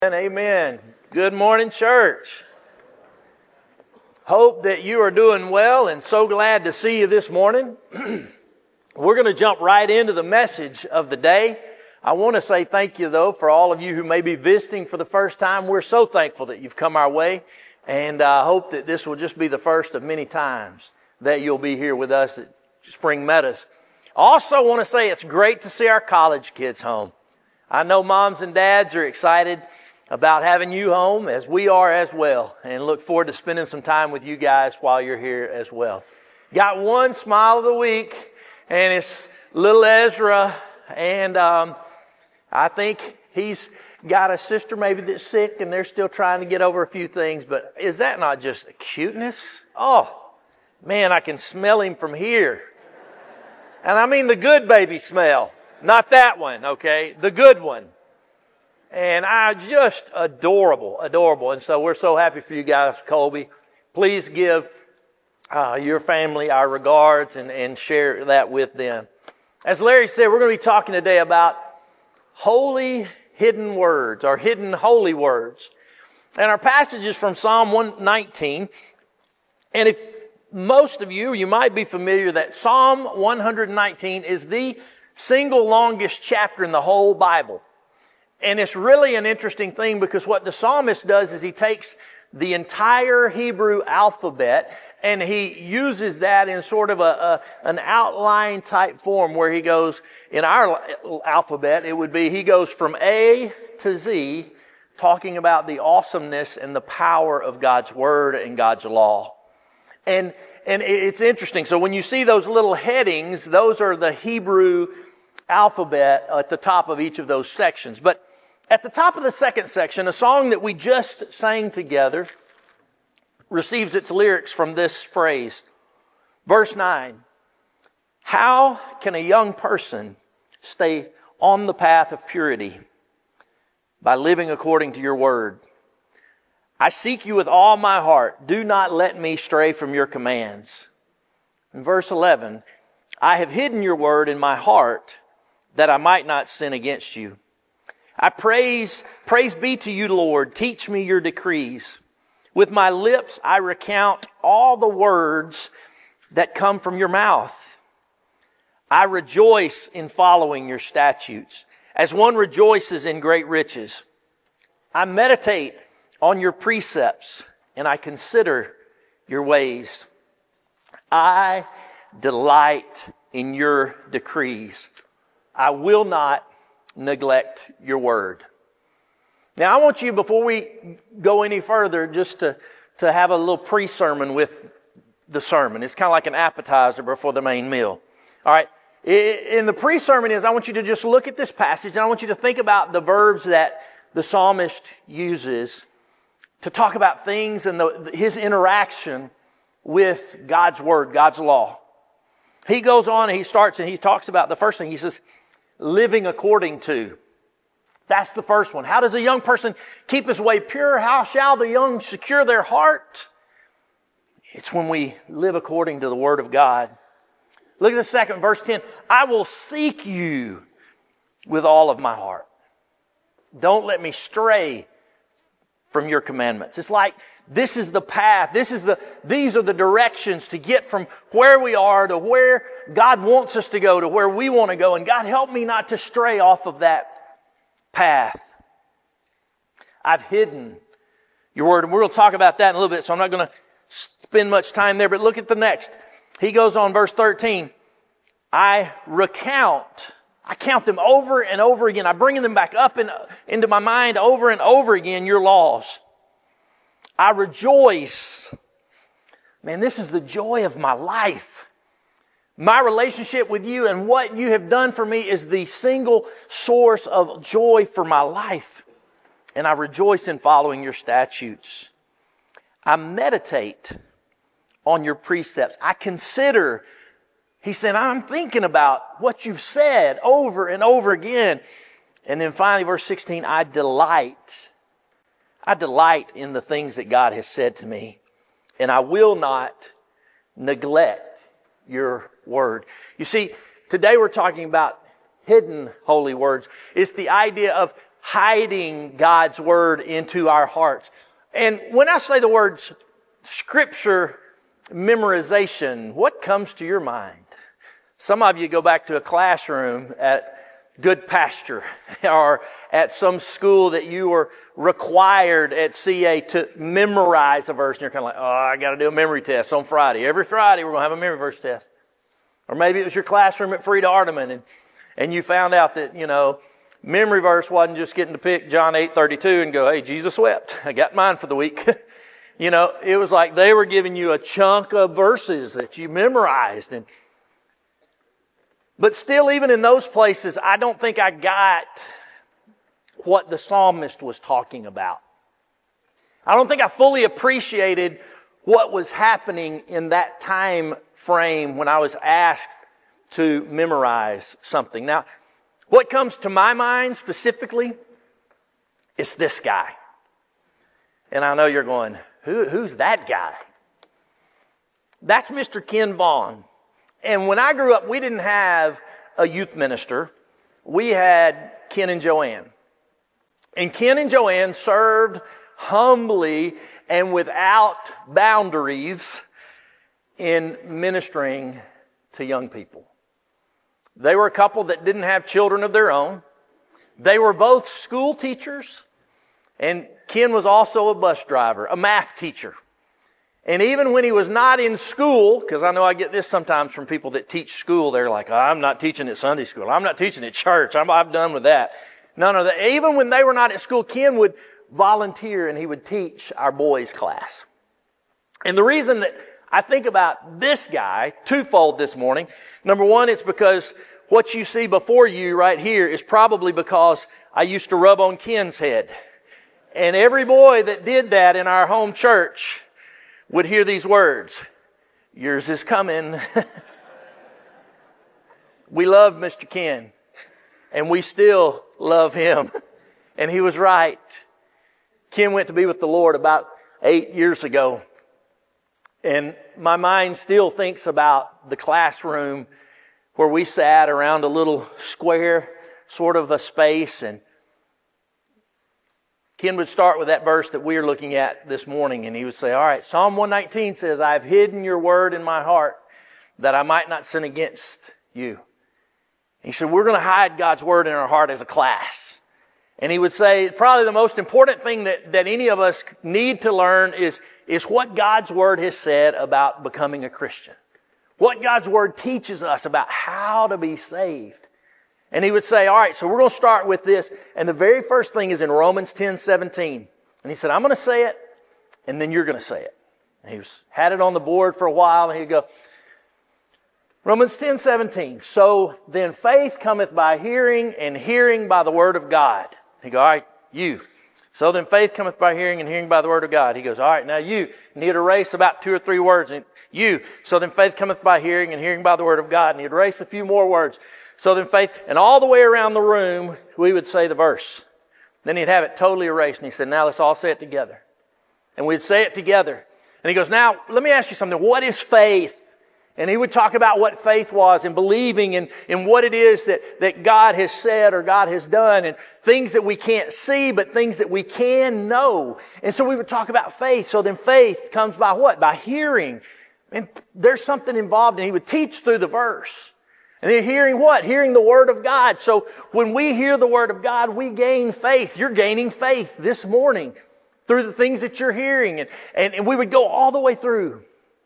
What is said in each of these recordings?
And amen. Good morning, church. Hope that you are doing well and so glad to see you this morning. We're going to jump right into the message of the day. I want to say thank you, though, for all of you who may be visiting for the first time. We're so thankful that you've come our way, and I hope that this will just be the first of many times that you'll be here with us at Spring Meadows. I also want to say it's great to see our college kids home. I know moms and dads are excited about having you home, as we are as well, and look forward to spending some time with you guys while you're here as well. Got one smile of the week, and it's little Ezra, and I think he's got a sister maybe that's sick, and they're still trying to get over a few things, but is that not just a cuteness? Oh, man, I can smell him from here. And I mean the good baby smell, not that one, okay? The good one. And just adorable. And so we're so happy for you guys, Colby. Please give your family our regards and share that with them. As Larry said, we're going to be talking today about holy hidden words, or hidden holy words. And our passage is from Psalm 119. And if most of you might be familiar that Psalm 119 is the single longest chapter in the whole Bible. And it's really an interesting thing because what the psalmist does is he takes the entire Hebrew alphabet and he uses that in sort of an outline type form where he goes, in our alphabet, it would be he goes from A to Z, talking about the awesomeness and the power of God's Word and God's law. And it's interesting. So when you see those little headings, those are the Hebrew alphabet at the top of each of those sections. But at the top of the second section, a song that we just sang together receives its lyrics from this phrase. Verse 9, how can a young person stay on the path of purity? By living according to your word. I seek you with all my heart. Do not let me stray from your commands. In verse 11, I have hidden your word in my heart that I might not sin against you. I praise be to you, Lord. Teach me your decrees. With my lips I recount all the words that come from your mouth. I rejoice in following your statutes, as one rejoices in great riches. I meditate on your precepts, and I consider your ways. I delight in your decrees. I will not neglect your word. Now, I want you, before we go any further, just to have a little pre-sermon with the sermon. It's kind of like an appetizer before the main meal. All right. In the pre-sermon I want you to just look at this passage, and I want you to think about the verbs that the psalmist uses to talk about things and his interaction with God's word, God's law. He goes on and he talks about the first thing. He says, living according to. That's the first one. How does a young person keep his way pure? How shall the young secure their heart? It's when we live according to the word of God. Look at the second, verse 10. I will seek you with all of my heart. Don't let me stray from your commandments. It's like this is the path. These are the directions to get from where we are to where God wants us to go, to where we want to go. And God, help me not to stray off of that path. I've hidden your word. And we're going to talk about that in a little bit, so I'm not going to spend much time there. But look at the next. He goes on, verse 13. I count them over and over again. I bring them back up into my mind over and over again, your laws. I rejoice. Man, this is the joy of my life. My relationship with you and what you have done for me is the single source of joy for my life. And I rejoice in following your statutes. I meditate on your precepts. I consider. He said, I'm thinking about what you've said over and over again. And then finally, verse 16, I delight in the things that God has said to me. And I will not neglect your word. You see, today we're talking about hidden holy words. It's the idea of hiding God's Word into our hearts. And when I say the words Scripture memorization, what comes to your mind? Some of you go back to a classroom at Good Pasture or at some school that you were required at CA to memorize a verse. And you're kind of like, oh, I got to do a memory test on Friday. Every Friday we're going to have a memory verse test. Or maybe it was your classroom at Frida Arteman and you found out that, memory verse wasn't just getting to pick John 8:32 and go, hey, Jesus wept. I got mine for the week. It was like they were giving you a chunk of verses that you memorized. But still, even in those places, I don't think I got what the psalmist was talking about. I don't think I fully appreciated what was happening in that time frame when I was asked to memorize something. Now, what comes to my mind specifically is this guy. And I know you're going, who's that guy? That's Mr. Ken Vaughn. And when I grew up, we didn't have a youth minister. We had Ken and Joanne. And Ken and Joanne served humbly and without boundaries in ministering to young people. They were a couple that didn't have children of their own. They were both school teachers. And Ken was also a bus driver, a math teacher. And even when he was not in school, because I know I get this sometimes from people that teach school, they're like, oh, I'm not teaching at Sunday school. I'm not teaching at church. I'm done with that. No. Even when they were not at school, Ken would volunteer and he would teach our boys' class. And the reason that I think about this guy, twofold this morning. Number one, it's because what you see before you right here is probably because I used to rub on Ken's head. And every boy that did that in our home church would hear these words, yours is coming. We love Mr. Ken, and we still love him. And he was right. Ken went to be with the Lord about 8 years ago. And my mind still thinks about the classroom where we sat around a little square, sort of a space, and Ken would start with that verse that we're looking at this morning, and he would say, all right, Psalm 119 says, I have hidden your word in my heart that I might not sin against you. He said, we're going to hide God's word in our heart as a class. And he would say, probably the most important thing that any of us need to learn is what God's word has said about becoming a Christian. What God's word teaches us about how to be saved. And he would say, all right, so we're going to start with this. And the very first thing is in Romans 10:17. And he said, I'm going to say it, and then you're going to say it. And he had it on the board for a while, and he'd go, Romans 10:17. So then faith cometh by hearing, and hearing by the word of God. He'd go, all right, you. So then faith cometh by hearing, and hearing by the word of God. He goes, all right, now you. And he'd erase about 2 or 3 words. And you. So then faith cometh by hearing, and hearing by the word of God. And he'd erase a few more words. So then faith, and all the way around the room, we would say the verse. Then he'd have it totally erased. And he said, now let's all say it together. And we'd say it together. And he goes, now, let me ask you something. What is faith? And he would talk about what faith was and believing in what it is that God has said or God has done and things that we can't see, but things that we can know. And so we would talk about faith. So then faith comes by what? By hearing. And there's something involved. And he would teach through the verse. And then hearing what? Hearing the Word of God. So when we hear the Word of God, we gain faith. You're gaining faith this morning through the things that you're hearing. And we would go all the way through.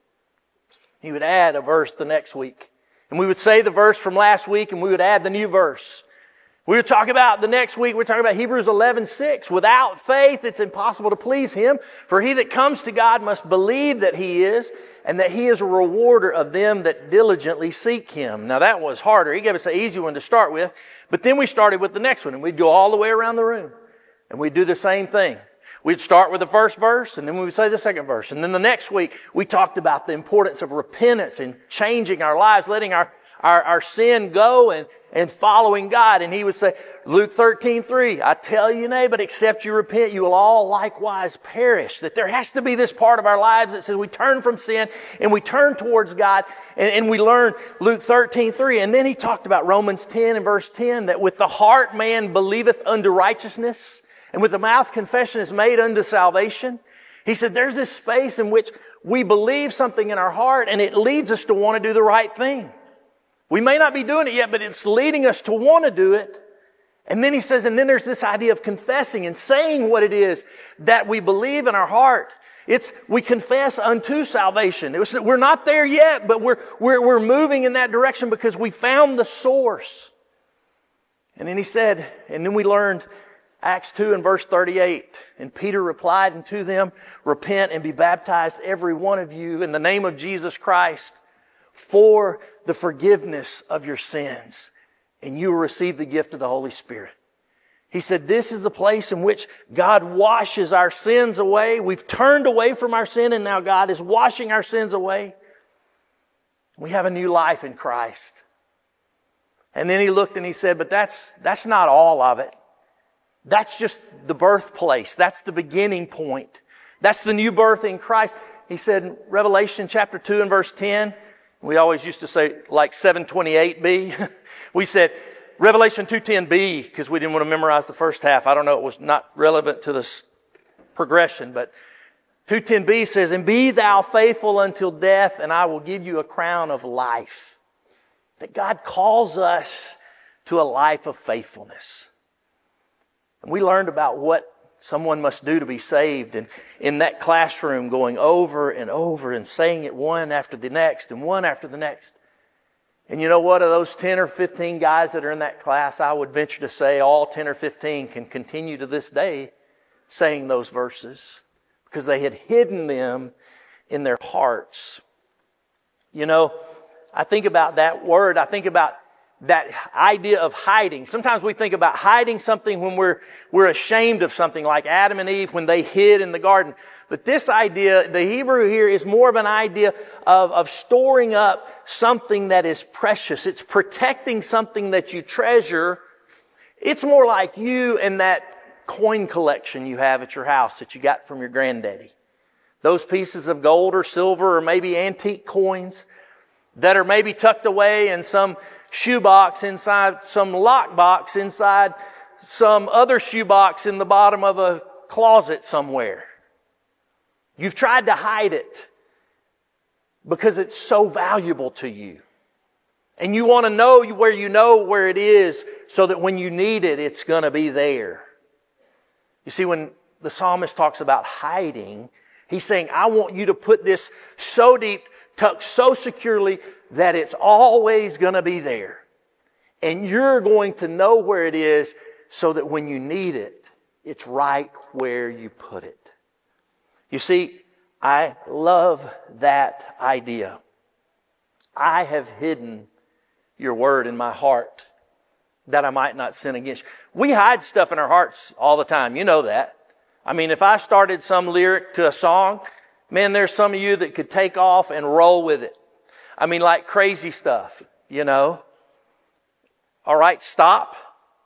He would add a verse the next week. And we would say the verse from last week and we would add the new verse. We would talk about the next week, we're talking about Hebrews 11:6. Without faith, it's impossible to please Him. For he that comes to God must believe that He is, and that He is a rewarder of them that diligently seek Him. Now that was harder. He gave us an easy one to start with. But then we started with the next one, and we'd go all the way around the room. And we'd do the same thing. We'd start with the first verse, and then we would say the second verse. And then the next week, we talked about the importance of repentance and changing our lives, letting our our sin go and following God. And he would say, Luke 13:3, I tell you, nay, but except you repent, you will all likewise perish. That there has to be this part of our lives that says we turn from sin and we turn towards God, and we learn Luke 13:3. And then he talked about Romans 10 and verse 10, that with the heart man believeth unto righteousness, and with the mouth confession is made unto salvation. He said there's this space in which we believe something in our heart and it leads us to want to do the right thing. We may not be doing it yet, but it's leading us to want to do it. And then he says, and then there's this idea of confessing and saying what it is that we believe in our heart. We confess unto salvation. We're not there yet, but we're moving in that direction because we found the source. And then he said, and then we learned Acts 2 and verse 38. And Peter replied unto them, repent and be baptized every one of you in the name of Jesus Christ for the forgiveness of your sins, and you will receive the gift of the Holy Spirit. He said this is the place in which God washes our sins away. We've turned away from our sin, and now God is washing our sins away. We have a new life in Christ. And then he looked and he said, but that's not all of it. That's just the birthplace. That's the beginning point. That's the new birth in Christ. He said in Revelation chapter 2 and verse 10, we always used to say like 728b. We said Revelation 2:10b because we didn't want to memorize the first half. I don't know, it was not relevant to this progression, but 2:10b says, and be thou faithful until death, and I will give you a crown of life. That God calls us to a life of faithfulness. And we learned about what someone must do to be saved. And in that classroom, going over and over and saying it one after the next and one after the next. And you know what? Of those 10 or 15 guys that are in that class, I would venture to say all 10 or 15 can continue to this day saying those verses because they had hidden them in their hearts. You know, I think about that word. I think about that idea of hiding. Sometimes we think about hiding something when we're ashamed of something, like Adam and Eve when they hid in the garden. But this idea, the Hebrew here, is more of an idea of storing up something that is precious. It's protecting something that you treasure. It's more like you and that coin collection you have at your house that you got from your granddaddy. Those pieces of gold or silver or maybe antique coins that are maybe tucked away in some shoebox inside some lockbox inside some other shoebox in the bottom of a closet somewhere. You've tried to hide it because it's so valuable to you. And you want to know where it is so that when you need it, it's going to be there. You see, when the psalmist talks about hiding, he's saying, I want you to put this so deep, tucked so securely that it's always going to be there. And you're going to know where it is so that when you need it, it's right where you put it. You see, I love that idea. I have hidden your word in my heart that I might not sin against you. We hide stuff in our hearts all the time. You know that. I mean, if I started some lyric to a song, man, there's some of you that could take off and roll with it. I mean, like crazy stuff, you know. All right, stop.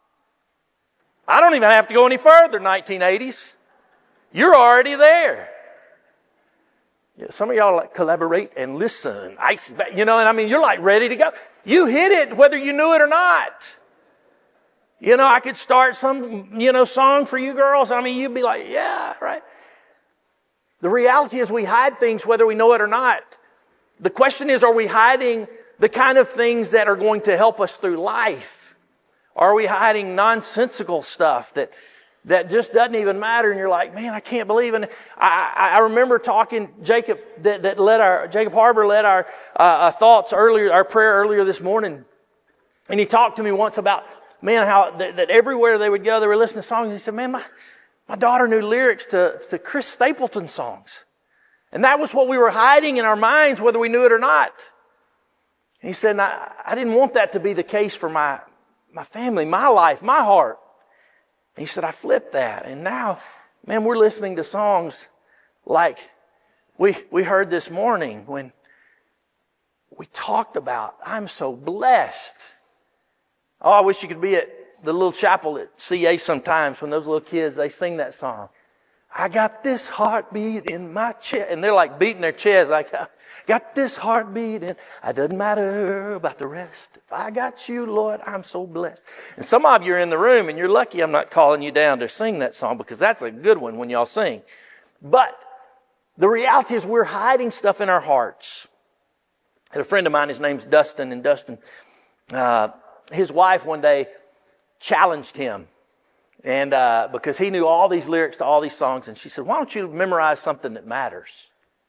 I don't even have to go any further, 1980s. You're already there. Yeah, some of y'all like collaborate and listen. You know, and I mean, you're like ready to go. You hit it whether you knew it or not. You know, I could start some, song for you girls. I mean, you'd be like, yeah, right. The reality is we hide things whether we know it or not. The question is, are we hiding the kind of things that are going to help us through life? Or are we hiding nonsensical stuff that just doesn't even matter? And you're like, man, I can't believe it. I remember talking Jacob Jacob Harbor led our thoughts earlier, our prayer earlier this morning, and he talked to me once about, man, how that everywhere they would go, they were listening to songs. He said, man, my daughter knew lyrics to Chris Stapleton songs. And that was what we were hiding in our minds, whether we knew it or not. And he said, I didn't want that to be the case for my family, my life, my heart. And he said, I flipped that. And now, man, we're listening to songs like we heard this morning when we talked about, I'm so blessed. Oh, I wish you could be at the little chapel at CA sometimes when those little kids, they sing that song. I got this heartbeat in my chest. And they're like beating their chest like, I got this heartbeat and it doesn't matter about the rest. If I got you, Lord, I'm so blessed. And some of you are in the room and you're lucky I'm not calling you down to sing that song because that's a good one when y'all sing. But the reality is we're hiding stuff in our hearts. I had a friend of mine, his name's Dustin, and Dustin, his wife one day challenged him. And because he knew all these lyrics to all these songs, and she said, why don't you memorize something that matters?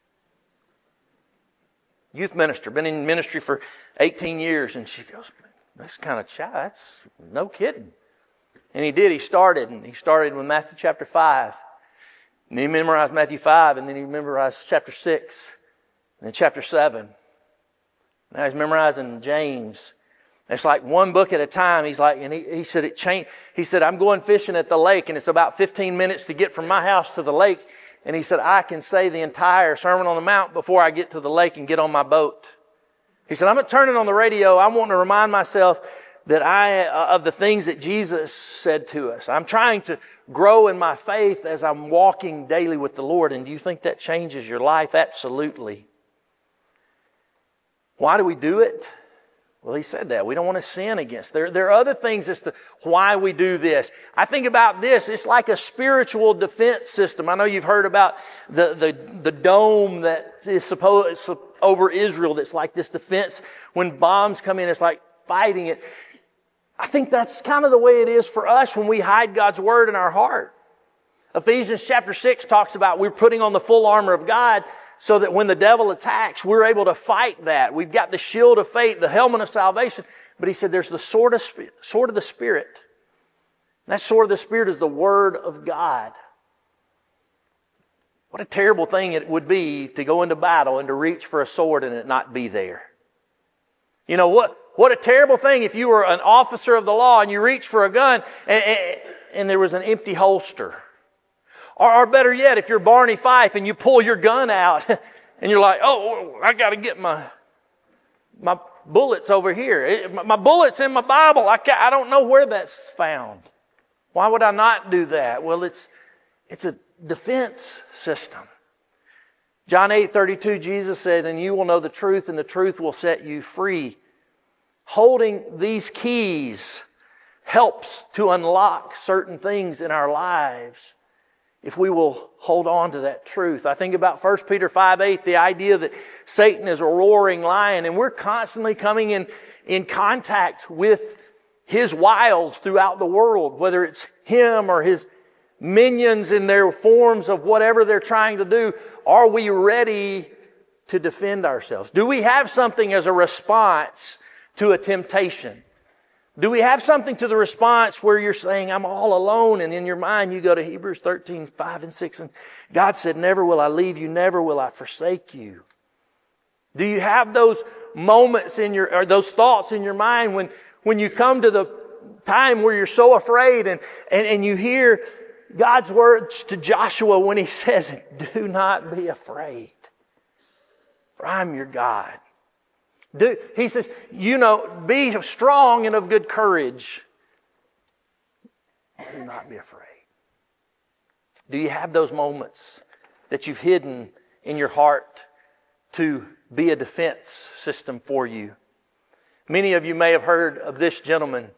Youth minister, been in ministry for 18 years. And she goes, that's kind of that's no kidding. And he did. He started with Matthew chapter 5. And he memorized Matthew 5, and then he memorized chapter 6, and then chapter 7. Now he's memorizing James. It's like one book at a time. He's like, and he said it changed. He said, I'm going fishing at the lake, and it's about 15 minutes to get from my house to the lake. And he said, I can say the entire Sermon on the Mount before I get to the lake and get on my boat. He said, I'm not turning on the radio. I want to remind myself that of the things that Jesus said to us. I'm trying to grow in my faith as I'm walking daily with the Lord. And do you think that changes your life? Absolutely. Why do we do it? Well, he said that. We don't want to sin against. There are other things as to why we do this. I think about this. It's like a spiritual defense system. I know you've heard about the dome that is supposed over Israel that's like this defense. When bombs come in, it's like fighting it. I think that's kind of the way it is for us when we hide God's Word in our heart. Ephesians chapter 6 talks about we're putting on the full armor of God so that when the devil attacks, we're able to fight that. We've got the shield of faith, the helmet of salvation. But he said there's the sword of the Spirit. And that sword of the Spirit is the Word of God. What a terrible thing it would be to go into battle and to reach for a sword and it not be there. You know, what a terrible thing if you were an officer of the law and you reached for a gun and there was an empty holster. Or better yet, if you're Barney Fife and you pull your gun out and you're like, oh, I got to get my bullets over here. My bullet's in my Bible. I don't know where that's found. Why would I not do that? Well, it's a defense system. John 8:32, Jesus said, and you will know the truth, and the truth will set you free. Holding these keys helps to unlock certain things in our lives if we will hold on to that truth. I think about 1 Peter 5:8, the idea that Satan is a roaring lion, and we're constantly coming in contact with his wiles throughout the world, whether it's him or his minions in their forms of whatever they're trying to do. Are we ready to defend ourselves? Do we have something as a response to a temptation? Do we have something to the response where you're saying, I'm all alone, and in your mind you go to Hebrews 13:5-6, and God said, never will I leave you, never will I forsake you. Do you have those moments or those thoughts in your mind when you come to the time where you're so afraid and you hear God's words to Joshua when he says, do not be afraid, for I'm your God. He says, be strong and of good courage. Do not be afraid. Do you have those moments that you've hidden in your heart to be a defense system for you? Many of you may have heard of this gentleman.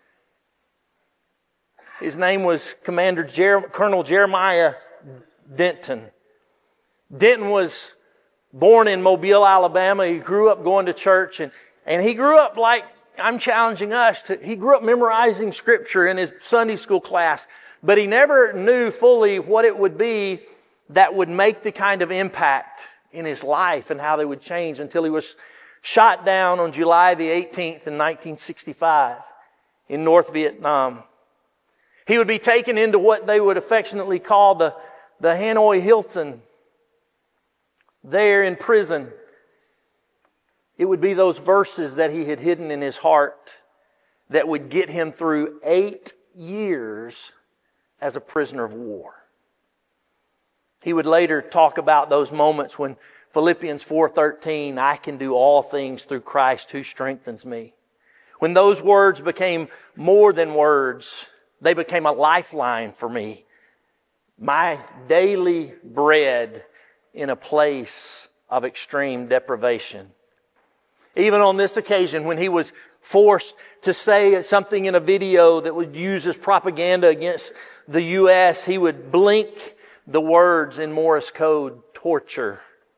His name was Colonel Jeremiah Denton. Denton was born in Mobile, Alabama. He grew up going to church, and he grew up like I'm challenging us he grew up memorizing Scripture in his Sunday school class, but he never knew fully what it would be that would make the kind of impact in his life and how they would change until he was shot down on July the 18th in 1965 in North Vietnam. He would be taken into what they would affectionately call the Hanoi Hilton. There in prison, it would be those verses that he had hidden in his heart that would get him through 8 years as a prisoner of war. He would later talk about those moments when Philippians 4:13, I can do all things through Christ who strengthens me. When those words became more than words, they became a lifeline for me. My daily bread in a place of extreme deprivation. Even on this occasion, when he was forced to say something in a video that would use as propaganda against the U.S., he would blink the words in Morse code, torture.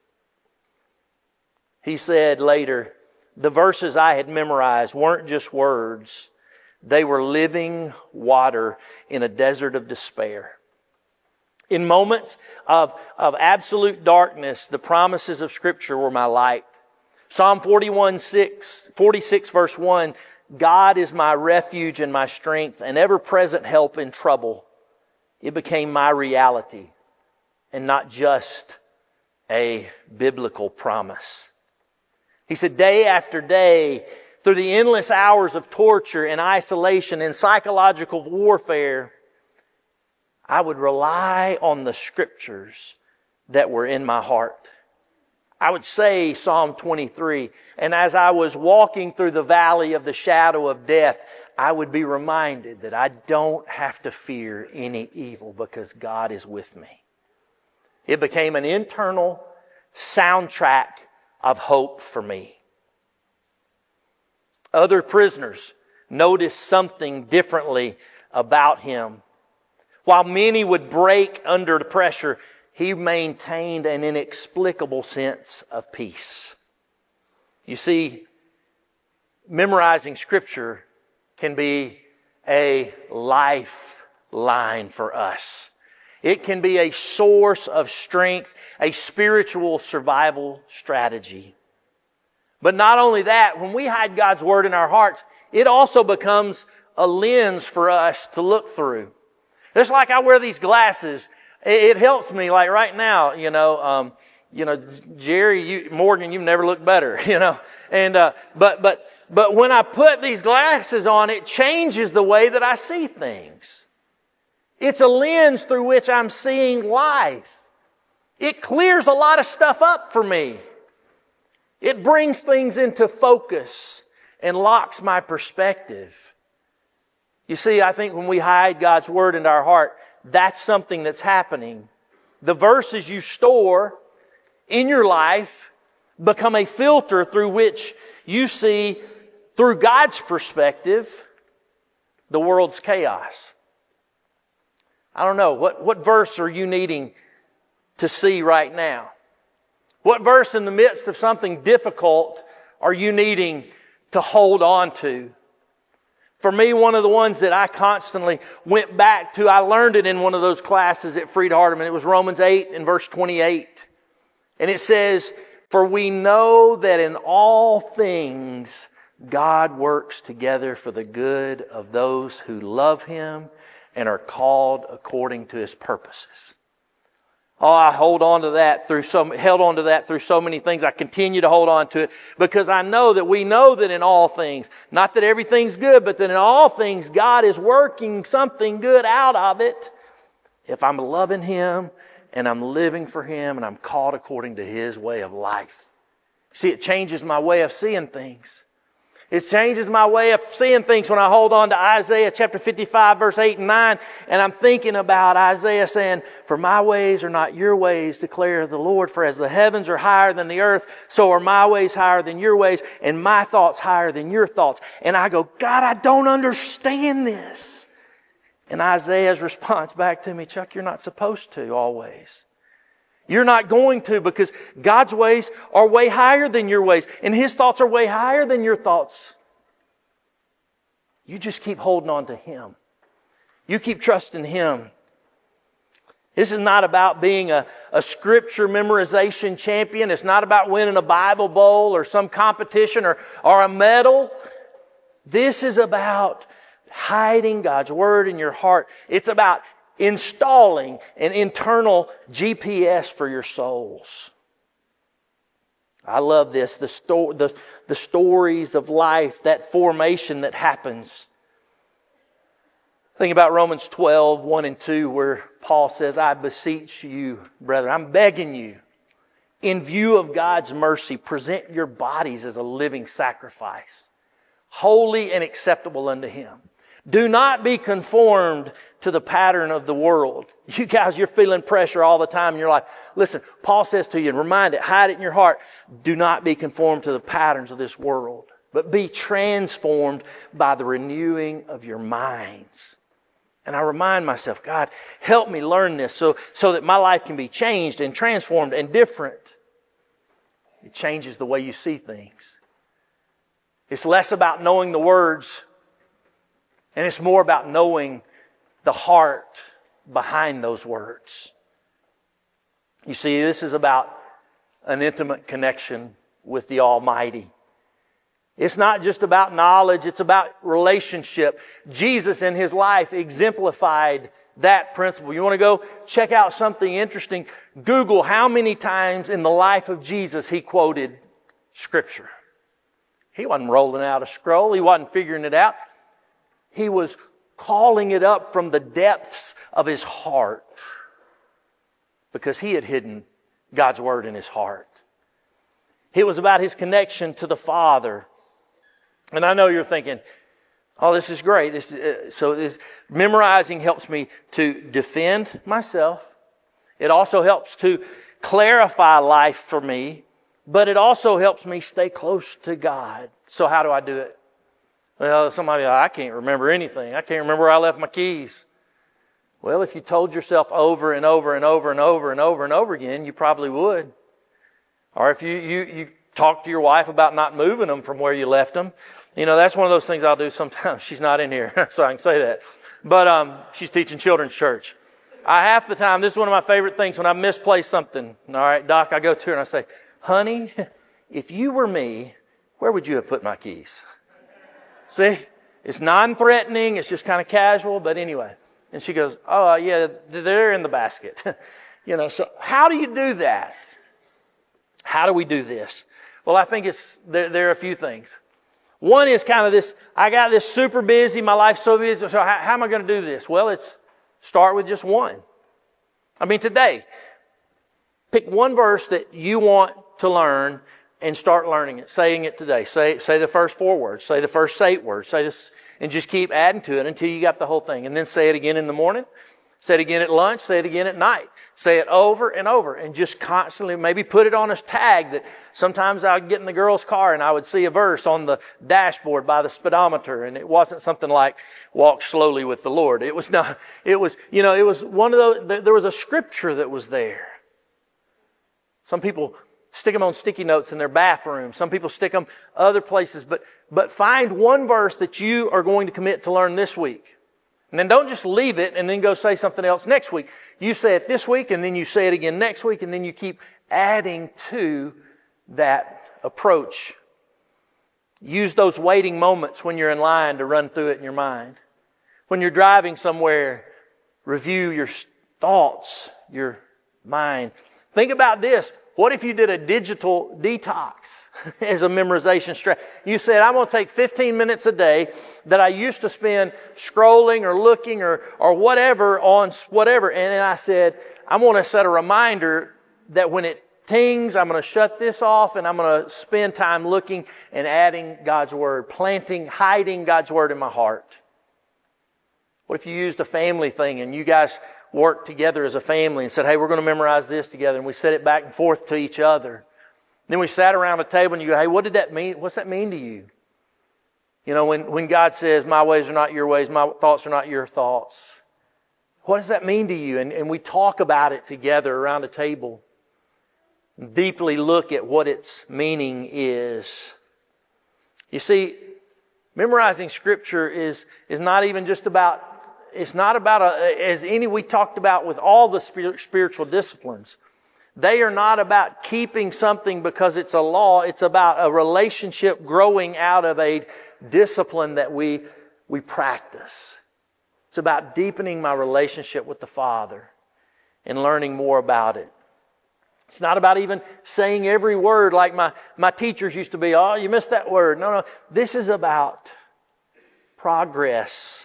He said later, the verses I had memorized weren't just words. They were living water in a desert of despair. In moments of absolute darkness, the promises of Scripture were my light. Psalm 46 verse 1, God is my refuge and my strength, an ever-present help in trouble. It became my reality and not just a biblical promise. He said, day after day, through the endless hours of torture and isolation and psychological warfare, I would rely on the Scriptures that were in my heart. I would say Psalm 23, and as I was walking through the valley of the shadow of death, I would be reminded that I don't have to fear any evil because God is with me. It became an internal soundtrack of hope for me. Other prisoners noticed something differently about him. While many would break under the pressure, he maintained an inexplicable sense of peace. You see, memorizing Scripture can be a lifeline for us. It can be a source of strength, a spiritual survival strategy. But not only that, when we hide God's Word in our hearts, it also becomes a lens for us to look through. Just like I wear these glasses, it helps me. Like right now, Jerry, Morgan, you've never looked better, And but when I put these glasses on, it changes the way that I see things. It's a lens through which I'm seeing life. It clears a lot of stuff up for me. It brings things into focus and locks my perspective. You see, I think when we hide God's Word in our heart, that's something that's happening. The verses you store in your life become a filter through which you see, through God's perspective, the world's chaos. I don't know, what verse are you needing to see right now? What verse in the midst of something difficult are you needing to hold on to? For me, one of the ones that I constantly went back to, I learned it in one of those classes at Freed Hardeman. It was Romans 8 and verse 28. And it says, for we know that in all things God works together for the good of those who love Him and are called according to His purposes. Oh, I held on to that through so many things. I continue to hold on to it because I know that in all things, not that everything's good, but that in all things God is working something good out of it. If I'm loving Him and I'm living for Him and I'm called according to His way of life. See, it changes my way of seeing things. It changes my way of seeing things when I hold on to Isaiah chapter 55 verse 8 and 9 and I'm thinking about Isaiah saying, for my ways are not your ways, declare the Lord, for as the heavens are higher than the earth, so are my ways higher than your ways and my thoughts higher than your thoughts. And I go, God, I don't understand this. And Isaiah's response back to me, Chuck, you're not supposed to always. You're not going to, because God's ways are way higher than your ways. And His thoughts are way higher than your thoughts. You just keep holding on to Him. You keep trusting Him. This is not about being a scripture memorization champion. It's not about winning a Bible bowl or some competition or a medal. This is about hiding God's Word in your heart. It's about installing an internal GPS for your souls. I love this. The stories of life, that formation that happens. Think about Romans 12, 1 and 2, where Paul says, I beseech you, brethren, I'm begging you, in view of God's mercy, present your bodies as a living sacrifice, holy and acceptable unto Him. Do not be conformed to the pattern of the world. You guys, you're feeling pressure all the time in your life. Listen, Paul says to you, and remind it, hide it in your heart, do not be conformed to the patterns of this world, but be transformed by the renewing of your minds. And I remind myself, God, help me learn this so that my life can be changed and transformed and different. It changes the way you see things. It's less about knowing the words, and it's more about knowing the heart behind those words. You see, this is about an intimate connection with the Almighty. It's not just about knowledge, it's about relationship. Jesus in His life exemplified that principle. You want to go check out something interesting? Google how many times in the life of Jesus He quoted Scripture. He wasn't rolling out a scroll. He wasn't figuring it out. He was calling it up from the depths of His heart because He had hidden God's Word in His heart. It was about His connection to the Father. And I know you're thinking, oh, this is great. Memorizing helps me to defend myself. It also helps to clarify life for me, but it also helps me stay close to God. So how do I do it? Well, somebody, I can't remember anything. I can't remember where I left my keys. Well, if you told yourself over and over and over and over and over and over again, you probably would. Or if you talk to your wife about not moving them from where you left them. You know, that's one of those things I'll do sometimes. She's not in here, so I can say that. But she's teaching children's church. Half the time, this is one of my favorite things when I misplace something. All right, Doc, I go to her and I say, honey, if you were me, where would you have put my keys? See, it's non-threatening. It's just kind of casual, but anyway. And she goes, oh, yeah, they're in the basket. You know, so how do you do that? How do we do this? Well, I think there are a few things. One is kind of this, I got this super busy, my life's so busy, so how am I going to do this? Well, it's start with just one. I mean, today, pick one verse that you want to learn and start learning it, saying it today. Say the first 4 words, say the first 8 words, say this, and just keep adding to it until you got the whole thing. And then say it again in the morning, say it again at lunch, say it again at night. Say it over and over and just constantly maybe put it on a tag that sometimes I'd get in the girl's car and I would see a verse on the dashboard by the speedometer, and it wasn't something like walk slowly with the Lord. It was not, it was one of those, there was a scripture that was there. Some people stick them on sticky notes in their bathroom. Some people stick them other places, but find one verse that you are going to commit to learn this week. And then don't just leave it and then go say something else next week. You say it this week and then you say it again next week, and then you keep adding to that approach. Use those waiting moments when you're in line to run through it in your mind. When you're driving somewhere, review your thoughts, your mind. Think about this. What if you did a digital detox as a memorization strategy? You said, I'm going to take 15 minutes a day that I used to spend scrolling or looking or whatever on whatever. And then I said, I'm going to set a reminder that when it tings, I'm going to shut this off and I'm going to spend time looking and adding God's Word, hiding God's Word in my heart. What if you used a family thing and you guys worked together as a family and said, hey, we're going to memorize this together, and we said it back and forth to each other. Then we sat around a table and you go, hey, what did that mean? What's that mean to you? You know, when God says, my ways are not your ways, my thoughts are not your thoughts. What does that mean to you? And we talk about it together around a table. Deeply look at what its meaning is. You see, memorizing Scripture is not even just about, it's not about, we talked about with all the spiritual disciplines. They are not about keeping something because it's a law. It's about a relationship growing out of a discipline that we practice. It's about deepening my relationship with the Father and learning more about it. It's not about even saying every word like my teachers used to be. Oh, you missed that word. No. This is about progress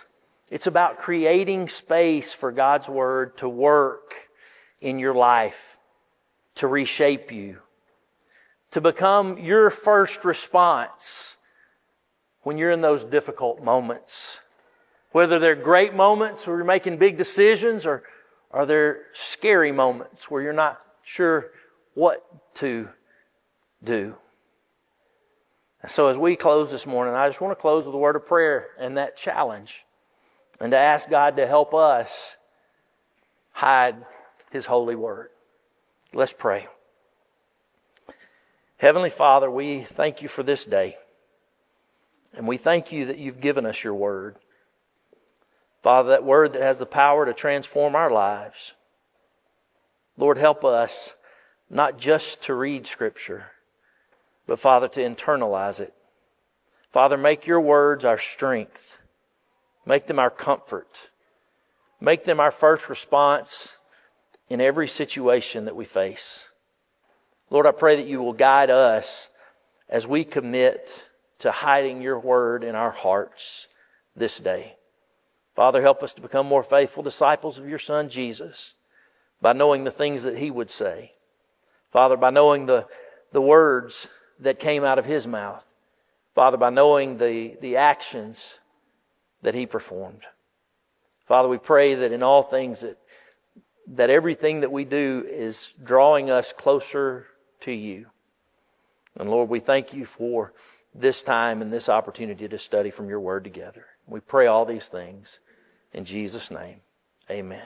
It's about creating space for God's Word to work in your life, to reshape you, to become your first response when you're in those difficult moments. Whether they're great moments where you're making big decisions, or are there scary moments where you're not sure what to do. So as we close this morning, I just want to close with a word of prayer and that challenge, and to ask God to help us hide His holy word. Let's pray. Heavenly Father, we thank you for this day. And we thank you that you've given us your word. Father, that word that has the power to transform our lives. Lord, help us not just to read Scripture, but Father, to internalize it. Father, make your words our strength. Make them our comfort. Make them our first response in every situation that we face. Lord, I pray that you will guide us as we commit to hiding your word in our hearts this day. Father, help us to become more faithful disciples of your Son, Jesus, by knowing the things that he would say. Father, by knowing the words that came out of his mouth. Father, by knowing the actions that he performed. Father, we pray that in all things that everything that we do is drawing us closer to you. And Lord, we thank you for this time and this opportunity to study from your word together. We pray all these things in Jesus' name. Amen.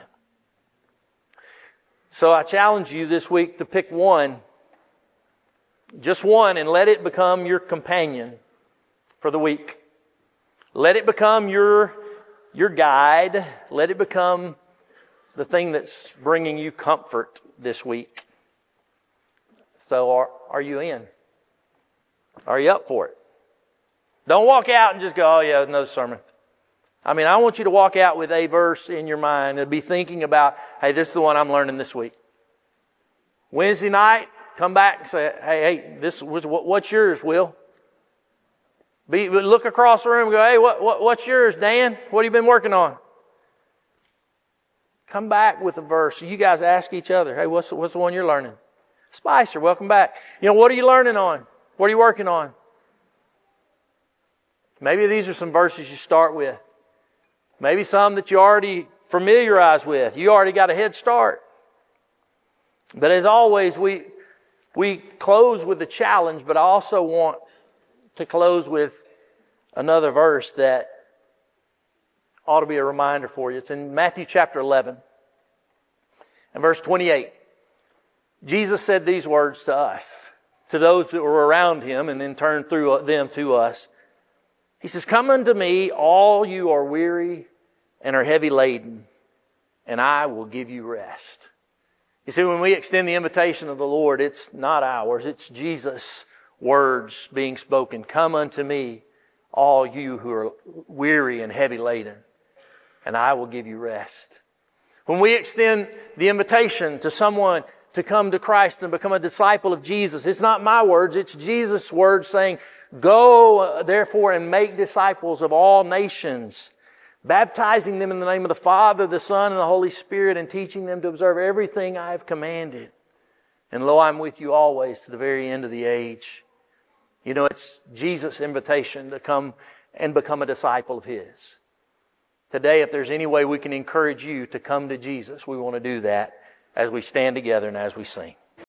So I challenge you this week to pick one, just one, and let it become your companion for the week. Let it become your guide. Let it become the thing that's bringing you comfort this week. So are you in? Are you up for it? Don't walk out and just go, oh yeah, another sermon. I mean, I want you to walk out with a verse in your mind and be thinking about, hey, this is the one I'm learning this week. Wednesday night, come back and say, hey, this was what's yours, Will? Look across the room and go, hey, what's yours, Dan? What have you been working on? Come back with a verse. You guys ask each other, hey, what's the one you're learning? Spicer, welcome back. You know, what are you learning on? What are you working on? Maybe these are some verses you start with. Maybe some that you already familiarized with. You already got a head start. But as always, we close with the challenge, but I also want to close with another verse that ought to be a reminder for you. It's in Matthew chapter 11 and verse 28. Jesus said these words to us, to those that were around him, and in turn through them to us. He says, come unto me, all you are weary and are heavy laden, and I will give you rest. You see, when we extend the invitation of the Lord, it's not ours, it's Jesus' words being spoken. Come unto me, all you who are weary and heavy laden, and I will give you rest. When we extend the invitation to someone to come to Christ and become a disciple of Jesus, it's not my words, it's Jesus' words saying, go, therefore, and make disciples of all nations, baptizing them in the name of the Father, the Son, and the Holy Spirit, and teaching them to observe everything I have commanded. And lo, I'm with you always to the very end of the age. You know, it's Jesus' invitation to come and become a disciple of His. Today, if there's any way we can encourage you to come to Jesus, we want to do that as we stand together and as we sing.